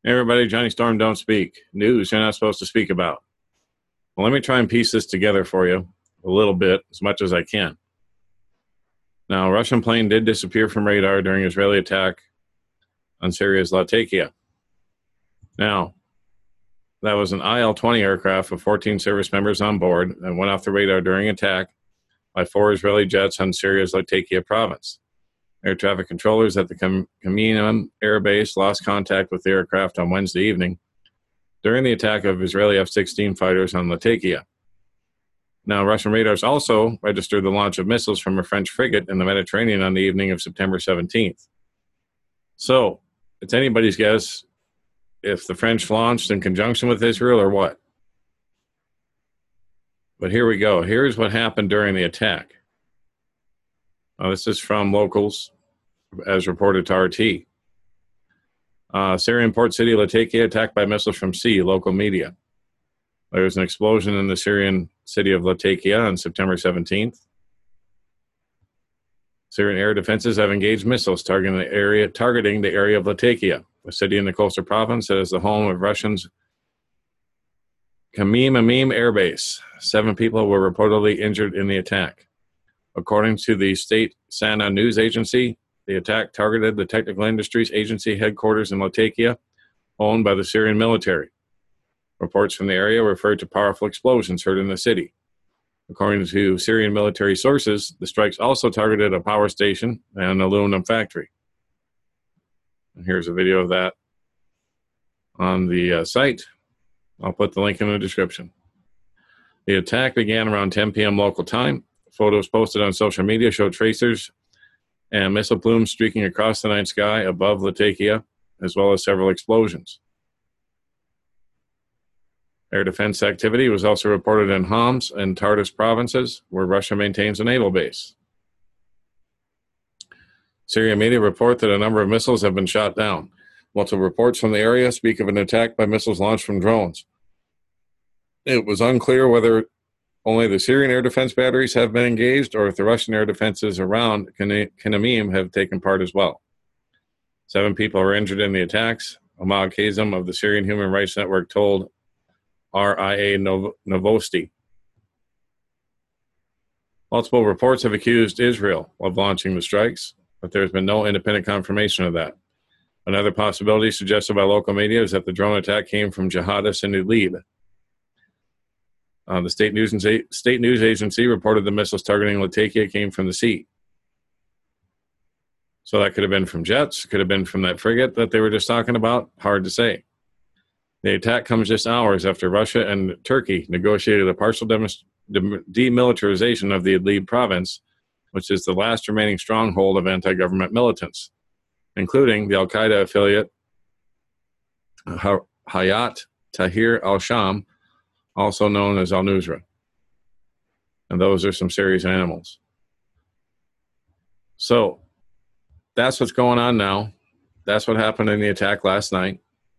Hey everybody, Johnny Storm, don't speak. News you're not supposed to speak about. Well, let me try and piece this together for you a little bit, as much as I can. Now, a Russian plane did disappear from radar during Israeli attack on Syria's Latakia. Now, that was an IL-20 aircraft with 14 service members on board and went off the radar during attack by 4 Israeli jets on Syria's Latakia province. Air traffic controllers at the Khmeimim Air Base lost contact with the aircraft on Wednesday evening during the attack of Israeli F-16 fighters on Latakia. Now, Russian radars also registered the launch of missiles from a French frigate in the Mediterranean on the evening of September 17th. So, it's anybody's guess if the French launched in conjunction with Israel or what. But here we go. Here's what happened during the attack. Now, this is from locals, as reported to RT. Syrian port city Latakia attacked by missiles from sea, local media. There was an explosion in the Syrian city of Latakia on September 17th. Syrian air defenses have engaged missiles targeting the area of Latakia, a city in the coastal province that is the home of Russians' Khmeimim Air Base. 7 people were reportedly injured in the attack. According to the state Sana news agency, the attack targeted the Technical Industries Agency headquarters in Latakia, owned by the Syrian military. Reports from the area referred to powerful explosions heard in the city. According to Syrian military sources, the strikes also targeted a power station and an aluminum factory. And here's a video of that on the site. I'll put the link in the description. The attack began around 10 p.m. local time. Photos posted on social media show tracers and missile plumes streaking across the night sky above Latakia, as well as several explosions. Air defense activity was also reported in Homs and Tartus provinces, where Russia maintains a naval base. Syrian media report that a number of missiles have been shot down. Multiple reports from the area speak of an attack by missiles launched from drones. It was unclear whether only the Syrian air defense batteries have been engaged or if the Russian air defenses around Khmeimim have taken part as well. 7 people were injured in the attacks. Ahmad Kazem of the Syrian Human Rights Network told RIA Novosti. Multiple reports have accused Israel of launching the strikes, but there has been no independent confirmation of that. Another possibility suggested by local media is that the drone attack came from jihadists in Idlib. The state news agency reported the missiles targeting Latakia came from the sea. So that could have been from jets, could have been from that frigate that they were just talking about. Hard to say. The attack comes just hours after Russia and Turkey negotiated a partial demilitarization of the Idlib province, which is the last remaining stronghold of anti-government militants, including the Al-Qaeda affiliate Hayat Tahrir al-Sham, also known as al-Nusra. And those are some serious animals. So that's what's going on now. That's what happened in the attack last night.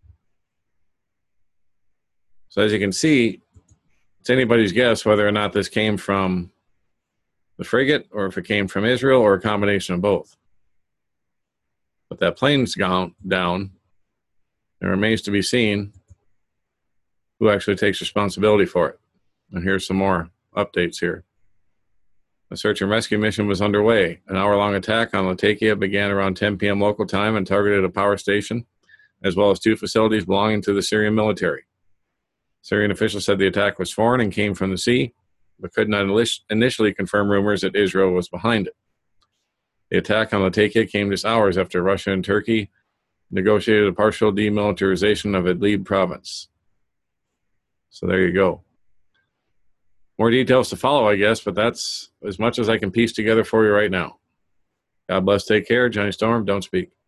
So as you can see, it's anybody's guess whether or not this came from the frigate or if it came from Israel or a combination of both. But that plane's gone down. It remains to be seen who actually takes responsibility for it. And here's some more updates here. A search and rescue mission was underway. An hour-long attack on Latakia began around 10 p.m. local time and targeted a power station, as well as 2 facilities belonging to the Syrian military. Syrian officials said the attack was foreign and came from the sea, but could not initially confirm rumors that Israel was behind it. The attack on Latakia came just hours after Russia and Turkey negotiated a partial demilitarization of Idlib province. So there you go. More details to follow, I guess, but that's as much as I can piece together for you right now. God bless, take care. Johnny Storm, don't speak.